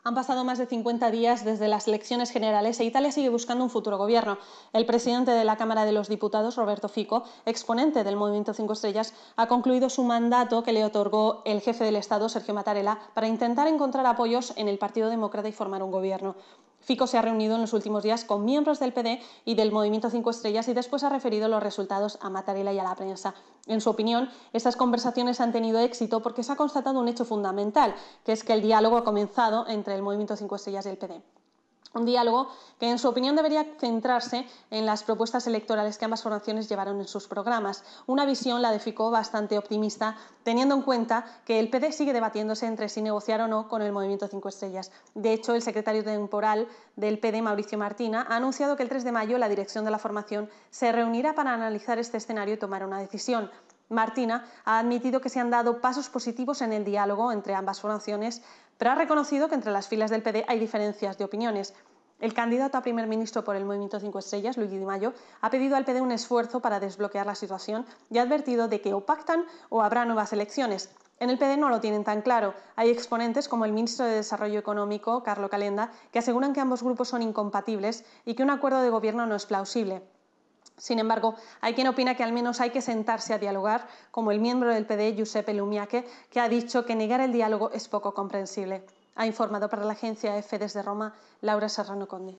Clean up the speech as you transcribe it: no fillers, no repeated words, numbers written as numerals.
Han pasado más de 50 días desde las elecciones generales e Italia sigue buscando un futuro gobierno. El presidente de la Cámara de los Diputados, Roberto Fico, exponente del Movimiento 5 Estrellas, ha concluido su mandato que le otorgó el jefe del Estado, Sergio Mattarella, para intentar encontrar apoyos en el Partido Demócrata y formar un gobierno. Fico se ha reunido en los últimos días con miembros del PD y del Movimiento 5 Estrellas y después ha referido los resultados a Mattarella y a la prensa. En su opinión, estas conversaciones han tenido éxito porque se ha constatado un hecho fundamental, que es que el diálogo ha comenzado entre el Movimiento 5 Estrellas y el PD. Un diálogo que, en su opinión, debería centrarse en las propuestas electorales que ambas formaciones llevaron en sus programas. Una visión, la de Fico, bastante optimista, teniendo en cuenta que el PD sigue debatiéndose entre si negociar o no con el Movimiento 5 Estrellas. De hecho, el secretario temporal del PD, Mauricio Martina, ha anunciado que el 3 de mayo la dirección de la formación se reunirá para analizar este escenario y tomar una decisión. Martina ha admitido que se han dado pasos positivos en el diálogo entre ambas formaciones, pero ha reconocido que entre las filas del PD hay diferencias de opiniones. El candidato a primer ministro por el Movimiento 5 Estrellas, Luigi Di Maio, ha pedido al PD un esfuerzo para desbloquear la situación y ha advertido de que o pactan o habrá nuevas elecciones. En el PD no lo tienen tan claro. Hay exponentes como el ministro de Desarrollo Económico, Carlo Calenda, que aseguran que ambos grupos son incompatibles y que un acuerdo de gobierno no es plausible. Sin embargo, hay quien opina que al menos hay que sentarse a dialogar, como el miembro del PD, Giuseppe Lumiache, que ha dicho que negar el diálogo es poco comprensible. Ha informado para la agencia EFE desde Roma Laura Serrano Conde.